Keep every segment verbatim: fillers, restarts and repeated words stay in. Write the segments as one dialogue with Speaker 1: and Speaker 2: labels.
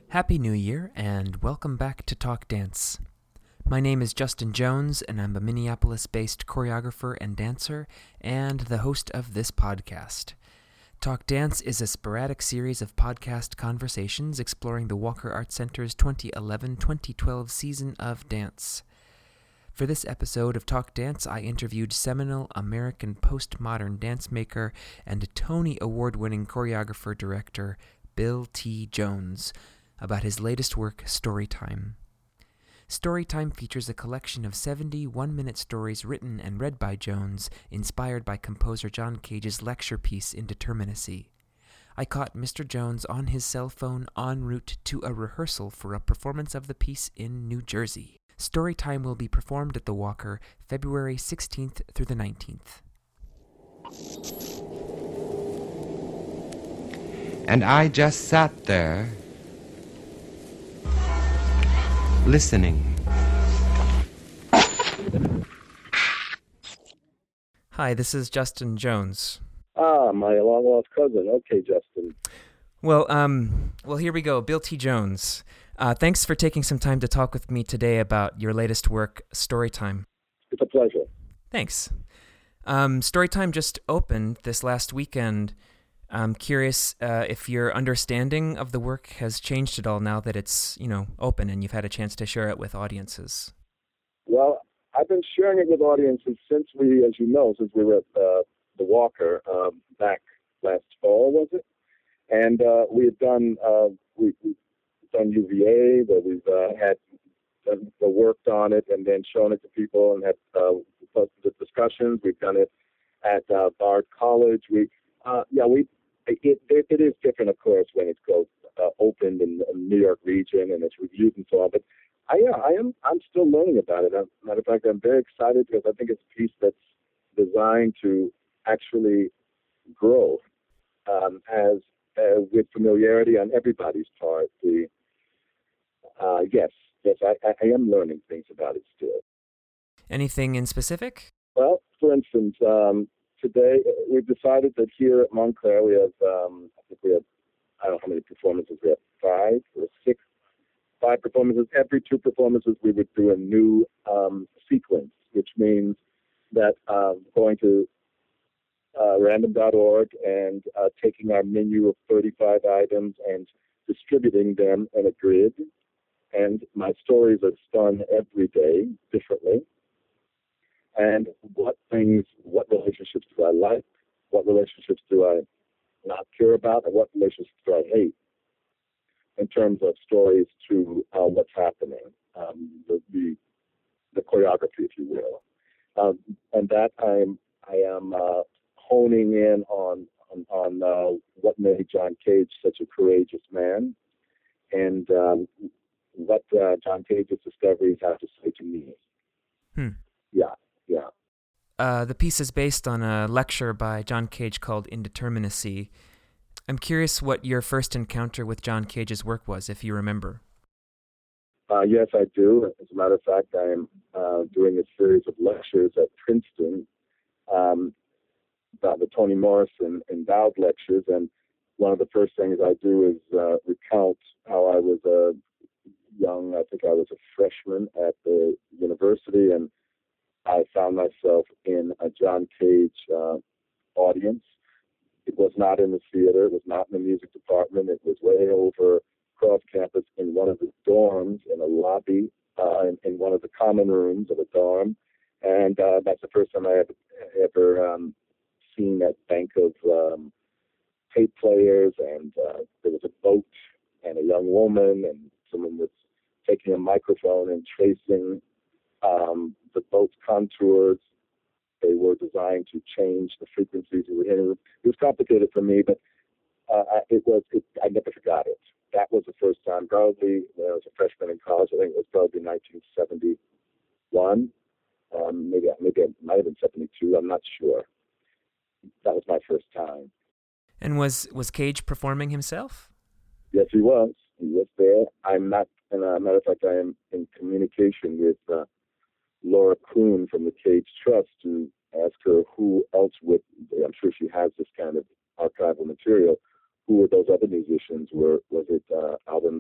Speaker 1: Happy New Year, and welcome back to Talk Dance. My name is Justin Jones, and I'm a Minneapolis-based choreographer and dancer, and the host of this podcast. Talk Dance is a sporadic series of podcast conversations exploring the Walker Art Center's twenty eleven twenty twelve season of dance. For this episode of Talk Dance, I interviewed seminal American postmodern dance maker and Tony Award-winning choreographer-director Bill T. Jones about his latest work, Storytime. Storytime features a collection of seventy one-minute stories written and read by Jones, inspired by composer John Cage's lecture piece Indeterminacy. I caught Mister Jones on his cell phone en route to a rehearsal for a performance of the piece in New Jersey. Storytime will be performed at the Walker February sixteenth through the nineteenth.
Speaker 2: And I just sat there, listening.
Speaker 1: Hi, this is Justin Jones.
Speaker 3: Ah, my long-lost cousin. Okay, Justin.
Speaker 1: Well, um, well, here we go. Bill T. Jones. Uh, thanks for taking some time to talk with me today about your latest work, Storytime.
Speaker 3: It's a pleasure.
Speaker 1: Thanks. Um, Storytime just opened this last weekend. I'm curious uh, if your understanding of the work has changed at all now that it's, you know, open and you've had a chance to share it with audiences.
Speaker 3: Well, I've been sharing it with audiences since we, as you know, since we were at uh, the Walker um, back last fall, was it? And uh, we had done uh, we, we've done U V A, where we've uh, had done, uh, worked on it and then shown it to people and had uh, the discussions. We've done it at uh, Bard College. We, uh, yeah, we. It, it, it is different, of course, when it goes uh, opened in the New York region and it's reviewed and so on. But I, yeah, I am. I'm still learning about it. As a matter of fact, I'm very excited because I think it's a piece that's designed to actually grow um, as uh, with familiarity on everybody's part. The uh, yes, yes, I, I am learning things about it still.
Speaker 1: Anything in specific?
Speaker 3: Well, for instance. Um, Today, we've decided that here at Montclair, we have, um, I think we have, I don't know how many performances, we have five or six, five performances. Every two performances, we would do a new um, sequence, which means that uh, going to uh, random dot org and uh, taking our menu of thirty-five items and distributing them in a grid. And my stories are spun every day differently. And what things, what relationships do I like? What relationships do I not care about? And what relationships do I hate? In terms of stories to uh, what's happening, um, the, the the choreography, if you will. Um, and that I'm I am uh, honing in on on, on uh, what made John Cage such a courageous man, and um, what uh, John Cage's discoveries have to say to me.
Speaker 1: Hmm.
Speaker 3: Yeah. Yeah.
Speaker 1: Uh, the piece is based on a lecture by John Cage called Indeterminacy. I'm curious what your first encounter with John Cage's work was, if you remember.
Speaker 3: Uh, yes, I do. As a matter of fact, I am uh, doing a series of lectures at Princeton, um, about the Toni Morrison endowed lectures, and one of the first things I do is uh, recount how I was a young, I think I was a freshman at the university, and I found myself in a John Cage uh, audience. It was not in the theater. It was not in the music department. It was way over across campus in one of the dorms, in a lobby, uh, in, in one of the common rooms of a dorm. And uh, that's the first time I had ever um, seen that bank of um, tape players. And uh, there was a boat and a young woman, and someone was taking a microphone and tracing Um, the boat's contours. They were designed to change the frequencies we were hearing. It was complicated for me, but uh, it was. It, I never forgot it. That was the first time, probably when I was a freshman in college. I think it was probably nineteen seventy-one. Um, maybe maybe it might have been seventy-two. I'm not sure. That was my first time.
Speaker 1: And was was Cage performing himself?
Speaker 3: Yes, he was. He was there. I'm not. And as a matter of fact, I am in communication with Uh, Laura Kuhn from the Cage Trust to ask her who else would, I'm sure she has this kind of archival material, who were those other musicians? Were Was it uh, Alvin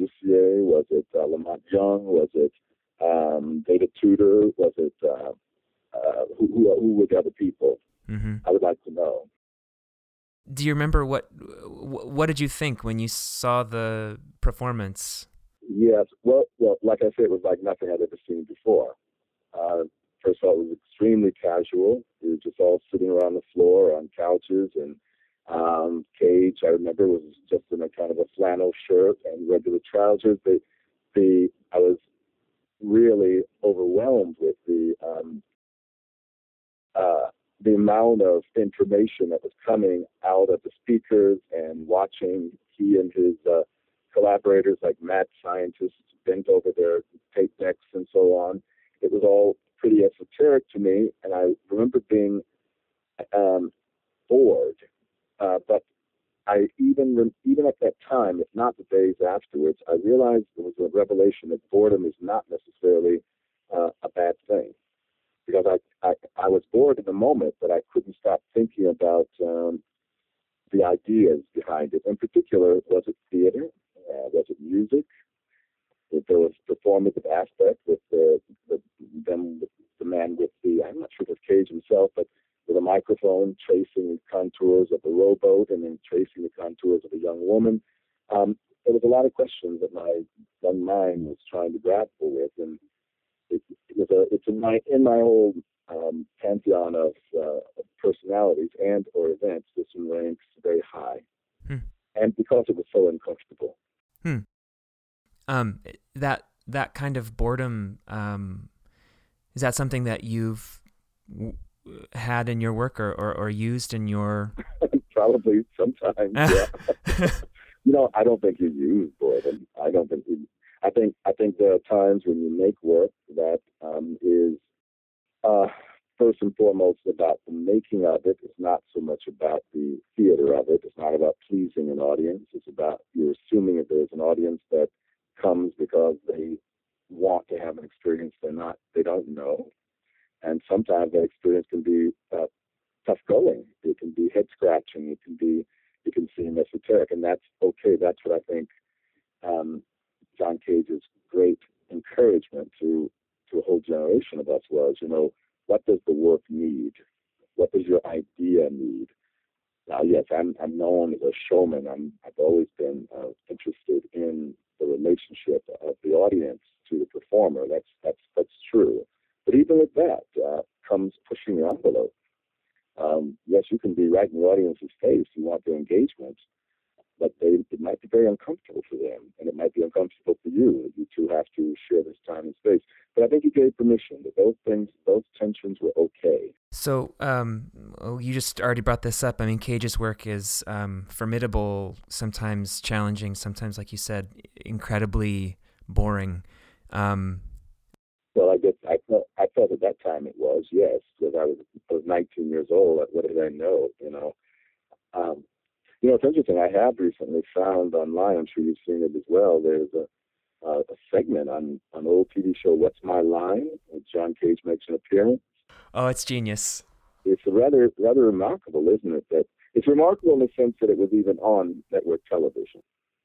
Speaker 3: Corbusier? Was it uh, Lamont Young? Was it um, David Tudor? Was it uh, uh, who, who, who were the other people?
Speaker 1: Mm-hmm.
Speaker 3: I would like to know.
Speaker 1: Do you remember what what did you think when you saw the performance?
Speaker 3: Yes. Well, well, like I said, it was like nothing I'd ever seen before. Uh, first of all, it was extremely casual. We were just all sitting around the floor on couches, and um, Cage, I remember, was just in a kind of a flannel shirt and regular trousers. The, the I was really overwhelmed with the um, uh, the amount of information that was coming out of the speakers, and watching he and his uh, collaborators, like mad scientists, bent over their tape decks and so on. It was all pretty esoteric to me, and I remember being um, bored. Uh, but I even even at that time, if not the days afterwards, I realized there was a revelation that boredom is not necessarily uh, a bad thing. Because I, I, I was bored in the moment, but I couldn't stop thinking about um, the ideas behind it. In particular, was it theater? Uh, was it music? If there was performative aspect with the, the them with the man with the, I'm not sure if it was Cage himself, but with a microphone tracing the contours of a rowboat and then tracing the contours of a young woman. Um, there was a lot of questions that my young mind was trying to grapple with, and it, it was a, it's in my in my whole um, pantheon of, uh, of personalities and or events. This one ranks very high,
Speaker 1: Hmm. and
Speaker 3: because it was so uncomfortable.
Speaker 1: Hmm. Um, that that kind of boredom, um, is that something that you've w- had in your work or, or, or used in your?
Speaker 3: Probably sometimes. Yeah. You know, I don't think you use boredom. I don't think you. I think I think there are times when you make work that um, is uh, first and foremost about the making of it. It's not so much about the theater of it. It's not about pleasing an audience. It's about you're assuming that there's an audience that comes because they want to have an experience they're not they don't know, and sometimes that experience can be uh, tough going. It can be head scratching. It can be it can seem esoteric, and that's okay. That's what I think. Um, John Cage's great encouragement to to a whole generation of us was, you know, what does the work need? What does your idea need? Now, yes, I'm I'm known as a showman. I'm I've always been uh, interested in the relationship of the audience to the performer. That's that's that's true. But even with that uh, comes pushing the envelope. Um, yes, you can be right in the audience's face. You want their engagement, but they, it might be very uncomfortable for them, and it might be uncomfortable for you. You two have to share this time and space. But I think he gave permission that those things, those tensions were okay.
Speaker 1: So, um, oh, you just already brought this up. I mean, Cage's work is um, formidable, sometimes challenging, sometimes, like you said, incredibly boring. Um,
Speaker 3: well, I guess I felt, I felt at that time it was, yes, because I was, I was nineteen years old. What did I know, you know? Um, You know, it's interesting. I have recently found online, I'm sure you've seen it as well, there's a, uh, a segment on an old T V show, What's My Line? Where John Cage makes an appearance.
Speaker 1: Oh, it's genius.
Speaker 3: It's rather rather remarkable, isn't it? That it's remarkable in the sense that it was even on network television,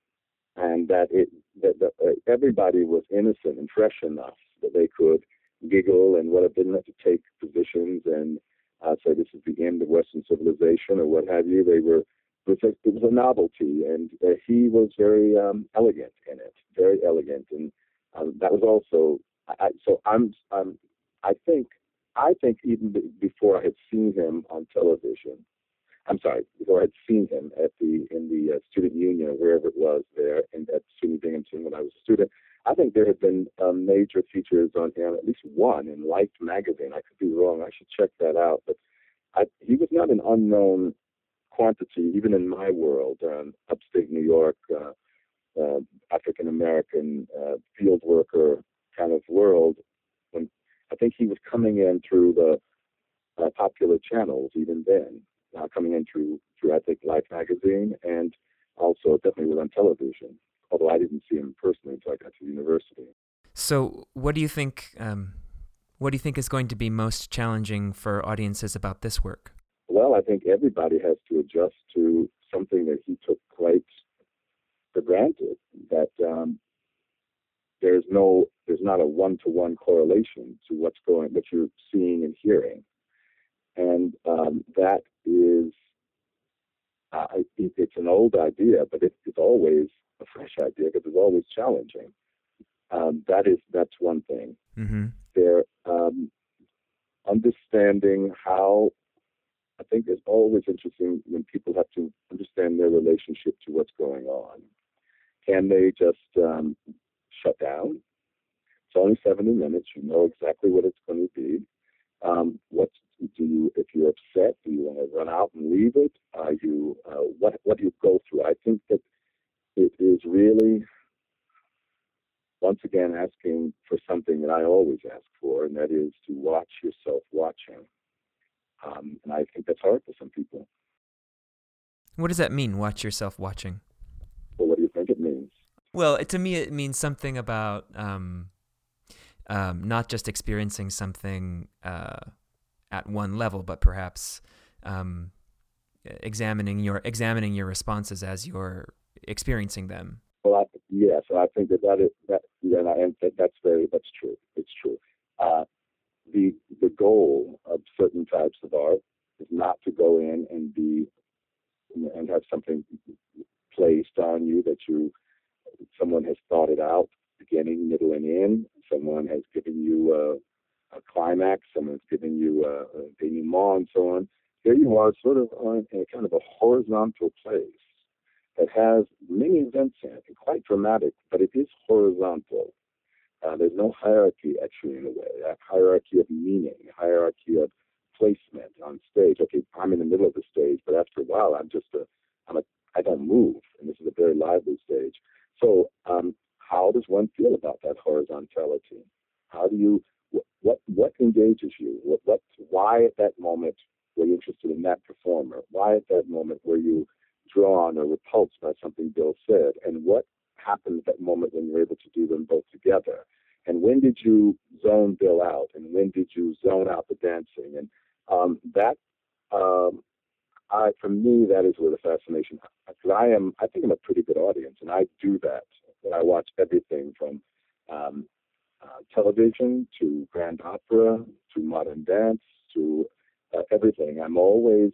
Speaker 3: and that it that, that uh, everybody was innocent and fresh enough that they could giggle and what didn't have to take positions and uh, say this is the end of Western civilization or what have you. They were It was, a, it was a novelty, and uh, he was very um, elegant in it, very elegant, and um, that was also. I, so I'm, I'm, I think, I think even b- before I had seen him on television, I'm sorry, before I had seen him at the in the uh, student union or wherever it was there, and at SUNY Binghamton when I was a student, I think there had been um, major features on him, at least one in Life magazine. I could be wrong. I should check that out, but I, he was not an unknown quantity, even in my world, um, upstate New York, uh, uh, African American uh, field worker kind of world. When I think he was coming in through the uh, popular channels, even then, uh, coming in through through I think Life magazine, and also definitely was on television. Although I didn't see him personally until I got to university.
Speaker 1: So, what do you think? Um, what do you think is going to be most challenging for audiences about this work?
Speaker 3: Well, I think everybody has to adjust to something that he took quite for granted, that um, there's no, there's not a one-to-one correlation to what's going, what you're seeing and hearing. And um, that is, uh, it, it's an old idea, but it, it's always a fresh idea because it's always challenging. Um, that is, that's one thing.
Speaker 1: Mm-hmm.
Speaker 3: They're um, understanding how, I think it's always interesting when people have to understand their relationship to what's going on. Can they just um, shut down? It's only seventy minutes. You know exactly what it's going to be. Um, what do you, if you're upset, do you want to run out and leave it? Are you, uh, what, what do you go through? I think that it is really, once again, asking for something that I always ask for, and that is to watch yourself watching. Um, and I think that's hard for some people.
Speaker 1: What does that mean, watch yourself watching?
Speaker 3: Well, what do you think it means?
Speaker 1: Well, to me, it means something about um, um, not just experiencing something uh, at one level, but perhaps um, examining your examining your responses as you're experiencing them.
Speaker 3: Well, I, yeah, so I think that that is that, yeah, and, I, and that's very that's true. It's true. Uh, the the goal of certain types of art is not to go in and be and have something placed on you that you someone has thought it out, beginning, middle, and end. Someone has given you a, a climax. Someone's given you a, a denouement, and so on. Here you are, sort of on in a kind of a horizontal place that has many events in it, and quite dramatic, but it is horizontal. Uh, there's no hierarchy, actually, in a way. A hierarchy of meaning, a hierarchy of placement on stage. Okay, I'm in the middle of the stage, but after a while, I'm just a, I'm a, I don't move, and this is a very lively stage. So, um, how does one feel about that horizontality? How do you, what, what, what engages you? What, what, why at that moment were you interested in that performer? Why at that moment were you drawn or repulsed by something Bill said? And what happened at that moment when you were able to do them both together? And when did you zone Bill out? And when did you zone out the dancing? And um, that, um, I, for me, that is where the fascination, because I am, I think I'm a pretty good audience, and I do that. When I watch everything from um, uh, television to grand opera to modern dance to uh, everything, I'm always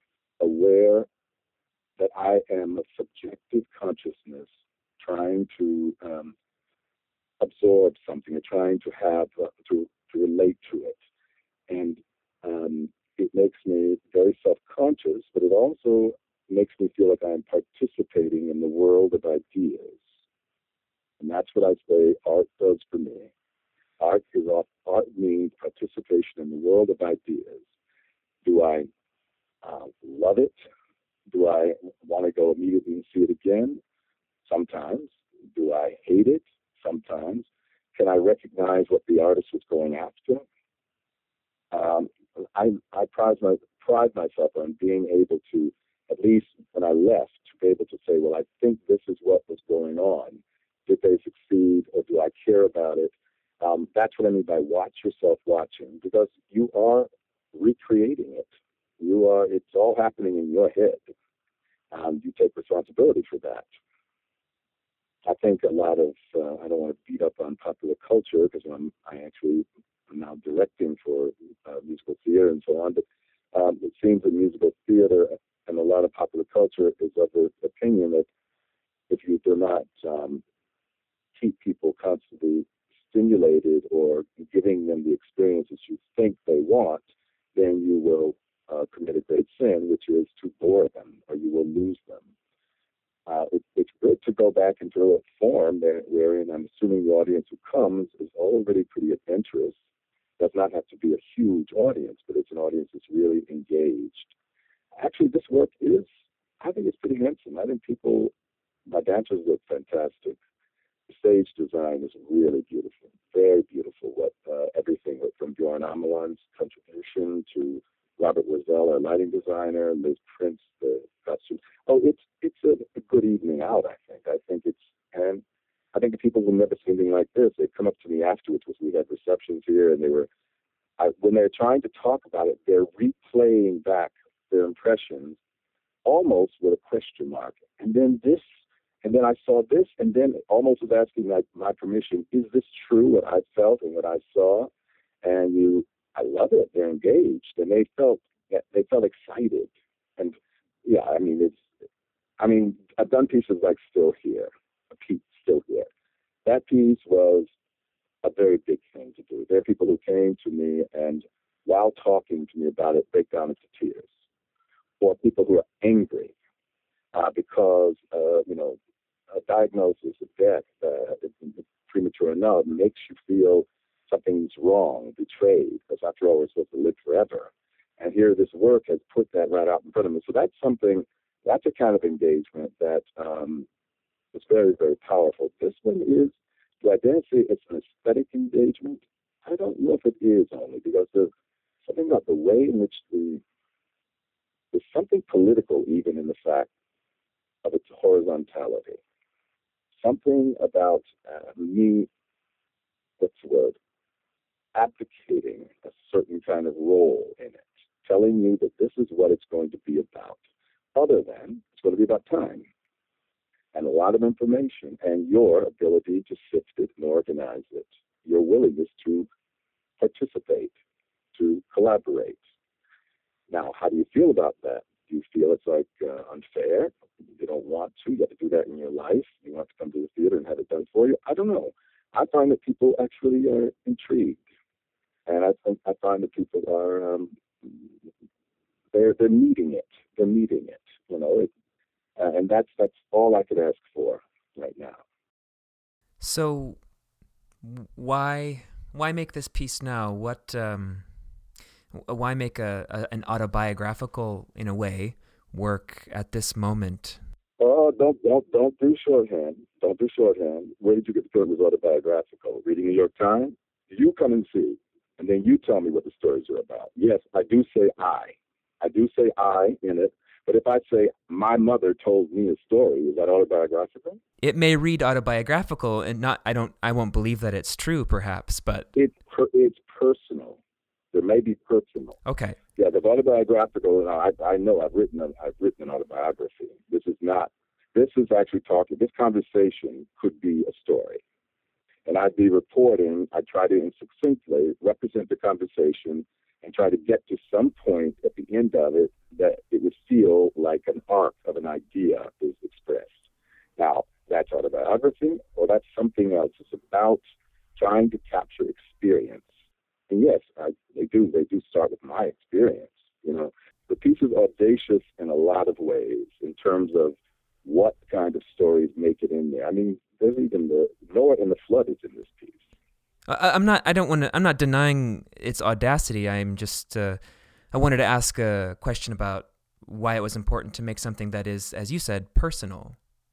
Speaker 3: aware that I am a subjective consciousness trying to um, absorb something, or trying to have, uh, to, to relate to it. And um, it makes me very self-conscious, but it also makes me feel like I'm participating in the world of ideas. And that's what I say art does for me. Art is art means participation in the world of ideas. Do I uh, love it? Do I want to go immediately and see it again? Sometimes. Do I hate it? Sometimes. Can I recognize what the artist was going after? Um, I, I pride, my, pride myself on being able to, at least when I left, to be able to say, well, I think this is what was going on. Did they succeed, or do I care about it? Um, that's what I mean by watch yourself watching, because you are recreating it. You are, it's all happening in your head. Um, you take responsibility for that. I think a lot of, uh, I don't want to beat up on popular culture, because I'm, I actually am now directing for uh, musical theater and so on, but um, it seems that musical theater and a lot of popular culture is of the opinion that if you do not um, keep people constantly stimulated or giving them the experiences you think they want, then you will uh, commit a great sin, which is to bore them, or you will lose them. Uh, it, it's good to go back into a form that, wherein I'm assuming the audience who comes is already pretty adventurous. Does not have to be a huge audience, but it's an audience that's really engaged. Actually, this work is, I think it's pretty handsome. I think people, my dancers look fantastic. The stage design is really beautiful, very beautiful. What uh, everything from Bjorn Ameland's contribution to Robert Wazell, our lighting designer, Liz Prince, the costume. Oh, it's it's a, a good evening out. I think. I think it's and I think the people who've never seen anything like this, they come up to me afterwards because we had receptions here, and they were I, when they're trying to talk about it, they're replaying back their impressions almost with a question mark. And then this, And then I saw this, and then almost was asking like my permission, is this true, what I felt and what I saw? And you, I love it. They're engaged, and they felt, they felt excited. And yeah, I mean, it's, I mean, I've done pieces like Still Here, a piece, Still Here. That piece was a very big thing to do. There are people who came to me and while talking to me about it, break down into tears. Or people who are angry uh, because, uh, you know, a diagnosis of death, uh, premature enough, makes you feel something's wrong, betrayed, because after all, we're supposed to live forever. And here this work has put that right out in front of me. So that's something, that's a kind of engagement that um, is very, very powerful. This one is, do I dare say it's an aesthetic engagement? I don't know if it is only, because there's something about the way in which the, there's something political even in the fact of its horizontality. Something about uh, me, what's the word, abdicating a certain kind of role in it, telling you that this is what it's going to be about, other than it's going to be about time and a lot of information and your ability to sift it and organize it, your willingness to participate, to collaborate. Now, how do you feel about that? Do you feel it's like uh, unfair? You don't want to. You have to do that in your life. You want to come to the theater and have it done for you. I don't know. I find that people actually are intrigued, and I think I find that people are um, they're they're needing it. They're needing it. You know, it, uh, and that's that's all I could ask for right now.
Speaker 1: So, why why make this piece now? What um, why make a, a an autobiographical, in a way, work at this moment?
Speaker 3: Oh, don't don't don't do shorthand. Don't do shorthand. Where did you get the story was autobiographical? Reading the New York Times? You come and see, and then you tell me what the stories are about. Yes, I do say I. I do say I in it. But if I say my mother told me a story, is that autobiographical?
Speaker 1: It may read autobiographical, and not. I don't. I won't believe that it's true, perhaps. But
Speaker 3: it's per, it's personal. There may be personal.
Speaker 1: Okay.
Speaker 3: Yeah, the autobiographical. I I know I've written a, I've written an autobiography. This is not. This is actually talking. This conversation could be a story, and I'd be reporting. I try to succinctly represent the conversation and try to get to some point at the end of it that it would feel like an arc of an idea is expressed. Now, that's autobiography, or that's something else. It's about trying to capture experience. And yes, I, they do. They do start with my experience. You know, the piece is audacious in a lot of ways in terms of what kind of stories make it in there. I mean, there's even the Noah and the Flood is in this piece.
Speaker 1: I, I'm not. I don't want to. I'm not denying its audacity. I'm just. Uh, I wanted to ask a question about why it was important to make something that is, as you said, personal.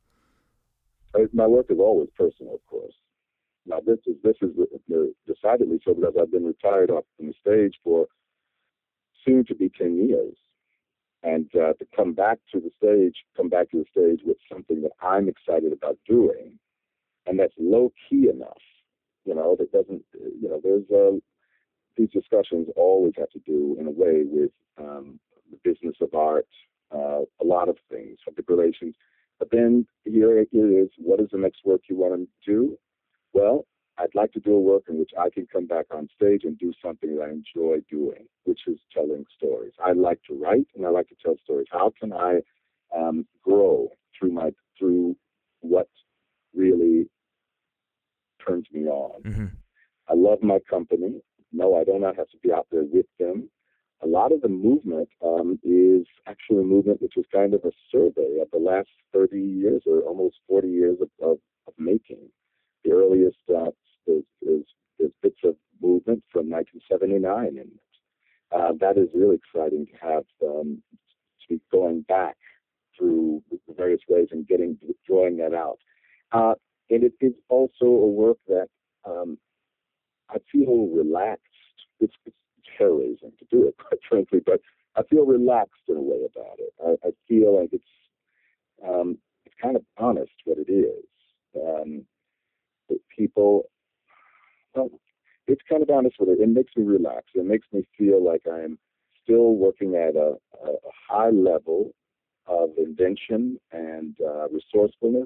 Speaker 3: My work is always personal, of course. Now, this is this is decidedly so because I've been retired off from the stage for soon to be ten years, and uh, to come back to the stage, come back to the stage with something that I'm excited about doing, and that's low key enough. You know, that doesn't, you know, there's uh, these discussions always have to do in a way with um, the business of art, uh, a lot of things, public relations. But then here it is, what is the next work you want to do? Well, I'd like to do a work in which I can come back on stage and do something that I enjoy doing, which is telling stories. I like to write and I like to tell stories. How can I um, grow through my through what really turns me on? Mm-hmm. I love my company. No, I do not have to be out there with them. A lot of the movement um, is actually a movement which is kind of a survey of the last thirty years or almost forty years of, of, of making. The earliest uh, is, is, is bits of movement from nineteen seventy-nine in it. Uh, that is really exciting to have um, to be going back through the various ways and getting drawing that out. Uh, and it is also a work that um, I feel relaxed. It's, it's hair-raising to do it, quite frankly, but I feel relaxed in a way about it. I, I feel like it's um, it's kind of honest what it is. Um, that people, well, it's kind of honest with it. It makes me relax. It makes me feel like I'm still working at a, a high level of invention and uh, resourcefulness,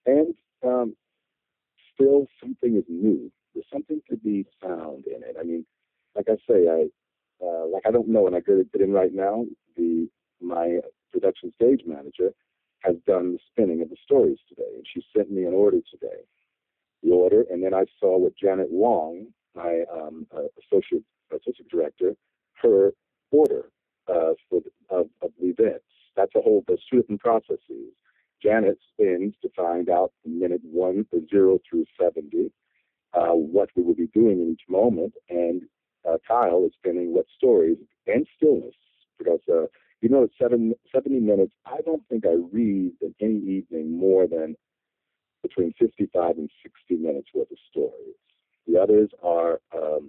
Speaker 3: and um, still something is new. There's something to be found in it. I mean, like I say, I uh, like I don't know, and I get it in right now. The my production stage manager has done the spinning of the stories today, and she sent me an order today. The order, and then I saw with Janet Wong, my um, uh, associate associate director, her order uh, for the, of, of the events. That's a whole. There's two different processes. Janet spins to find out from minute one to zero through seventy uh, what we will be doing in each moment, and uh, Kyle is spinning what stories and stillness, because uh, you know, at seven, seventy minutes, I don't think I read in any evening more than between fifty-five and sixty minutes worth of stories. The others are, um,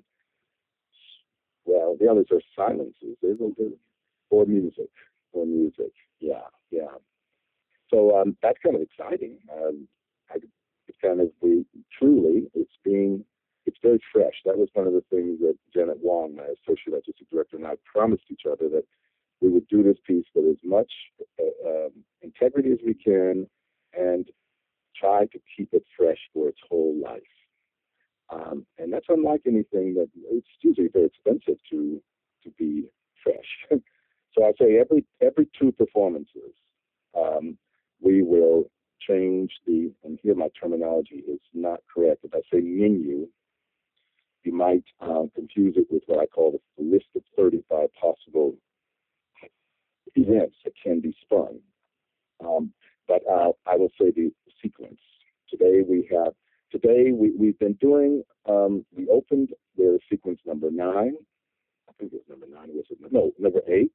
Speaker 3: well, the others are silences. There's a, there's, or music, or music. Yeah, yeah. So um, that's kind of exciting. Um, I, it's kind of we truly, it's being, it's very fresh. That was one of the things that Janet Wong, my associate artistic director, and I promised each other, that we would do this piece with as much uh, um, integrity as we can, and try to keep it fresh for its whole life. Um, and that's unlike anything that it's usually very expensive to to be fresh. So I say every every two performances, um, we will change the, and here my terminology is not correct. If I say menu, you might uh, confuse it with what I call the list of thirty-five possible events that can be spun. Um, but uh, I will say the sequence. Today we have, today we, we've been doing, um, we opened the sequence number nine. I think it was number nine, was it? No, number eight.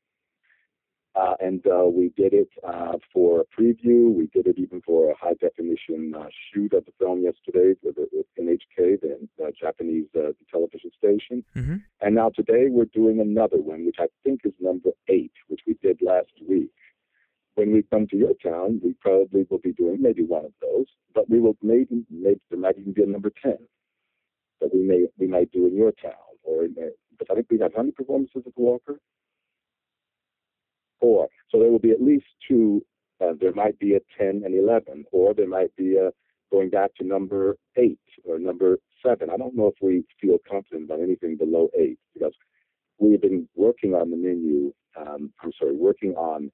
Speaker 3: Uh, and uh, we did it uh, for a preview. We did it even for a high definition uh, shoot of the film yesterday with, with N H K, the uh, Japanese uh, television station.
Speaker 1: Mm-hmm.
Speaker 3: And now today we're doing another one, which I think is number eight, which we did last week. When we come to your town, we probably will be doing maybe one of those, but we will maybe, maybe there might even be a number ten that we may we might do in your town, or in, but I think we have how many performances at the Walker? Four. So there will be at least two. Uh, there might be a ten and eleven, or there might be a going back to number eight or number seven. I don't know if we feel confident about anything below eight, because we've been working on the menu. Um, I'm sorry, working on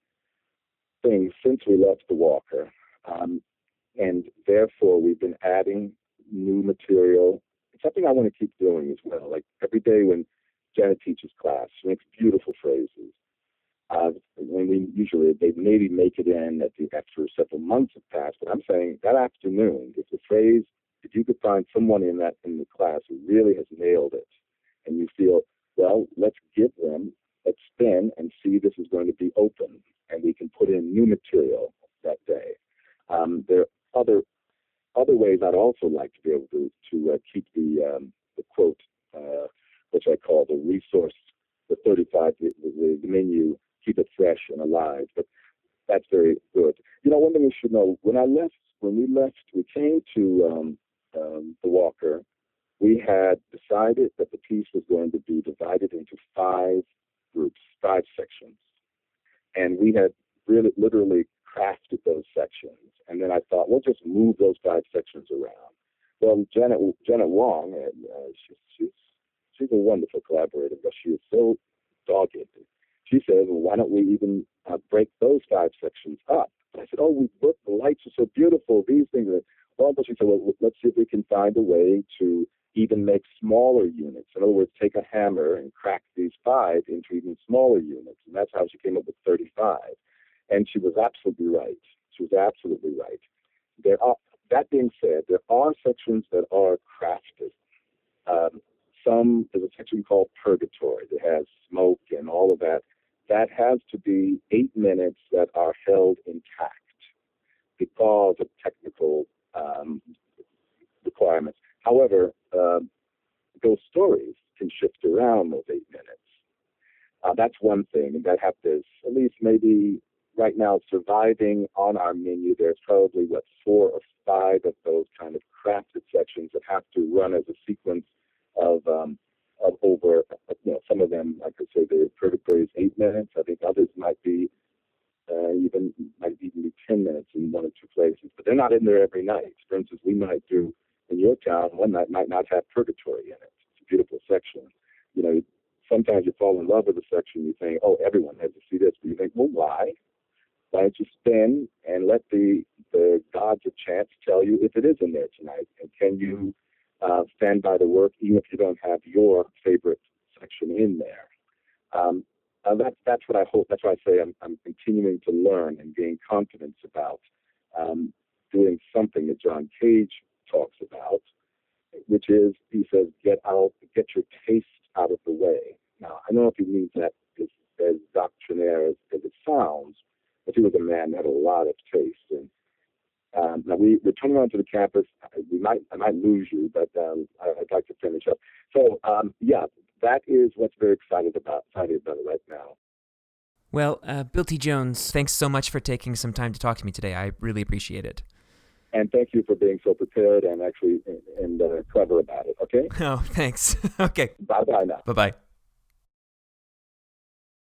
Speaker 3: things since we left the Walker, um, and therefore we've been adding new material. It's something I want to keep doing as well. Like every day when Janet teaches class, she makes beautiful phrases. Uh, when we usually they maybe make it in at the, after several months have passed, but I'm saying that afternoon, if the phrase, if you could find someone in that in the class who really has nailed it, and you feel, well, let's give them, let's spin and see this is going to be open, and we can put in new material that day. Um, there are other other ways I'd also like to be able to to uh, keep the um, the quote, uh, which I call the resource, the thirty-five, the, the, the menu, keep it fresh and alive. But that's very good. You know, one thing you should know: when I left, when we left, we came to um, um, the Walker. We had decided that the piece was going to be divided into five groups, five sections. And we had really literally crafted those sections. And then I thought, we'll just move those five sections around. Well, Janet, Janet Wong, uh, she's, she's, she's a wonderful collaborator, but she is so dogged. She said, well, why don't we even uh, break those five sections up? And I said, oh, we work, the lights are so beautiful, these things. Are, well, but she said, well, let's see if we can find a way to even make smaller units. In other words, take a hammer and crack these five into even smaller units. And that's how she came up with thirty-five. And she was absolutely right. She was absolutely right. There are, that being said, there are sections that are crafted. Um, some, there's a section called Purgatory that has smoke and all of that. That has to be eight minutes that are held intact because of technical um, requirements. However, uh, those stories can shift around those eight minutes. Uh, that's one thing, and that have to, at least maybe right now, surviving on our menu, there's probably, what, four or five of those kind of crafted sections that have to run as a sequence of um, of over, you know, some of them, I could say the Purgatory is eight minutes. I think others might be uh, even might even be ten minutes in one or two places, but they're not in there every night. For instance, we might do, in your town, one night might not have Purgatory in it. It's a beautiful section. You know, sometimes you fall in love with a section, you think, oh, everyone has to see this, but you think, well, why? Why don't you spin and let the, the gods of chance tell you if it is in there tonight, and can you uh, stand by the work even if you don't have your favorite section in there? Um, uh, that's that's what I hope. That's why I say I'm, I'm continuing to learn and gain confidence about um, doing something that John Cage talks about, which is, he says, get out, get your taste out of the way. Now, I don't know if he means that as, as doctrinaire as, as it sounds, but he was a man that had a lot of taste. And um, now we, we're turning on to the campus. We might, I might lose you, but um, I, I'd like to finish up. So, um, yeah, that is what's very excited about, excited about it right now.
Speaker 1: Well, uh, Bill T. Jones, thanks so much for taking some time to talk to me today. I really appreciate it.
Speaker 3: And thank you for being so prepared and actually and uh, clever about it, okay?
Speaker 1: Oh, thanks. Okay.
Speaker 3: Bye-bye now.
Speaker 1: Bye-bye.